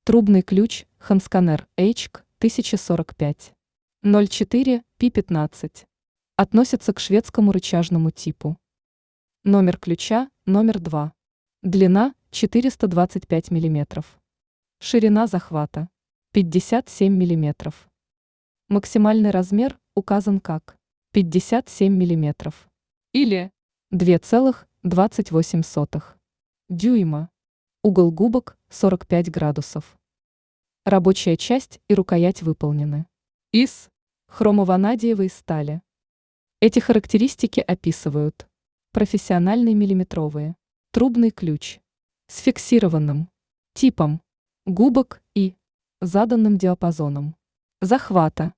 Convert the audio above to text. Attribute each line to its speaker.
Speaker 1: Трубный ключ Handskanaer HK 1045. 04 P15. Относится к шведскому рычажному типу. Номер ключа номер 2. Длина 425 мм. Ширина захвата 57 мм. Максимальный размер указан как 57 мм или 2,28 дюйма. Угол губок 45 градусов. Рабочая часть и рукоять выполнены из хромованадиевой стали. Эти характеристики описывают профессиональный миллиметровый трубный ключ с фиксированным типом губок и заданным диапазоном захвата.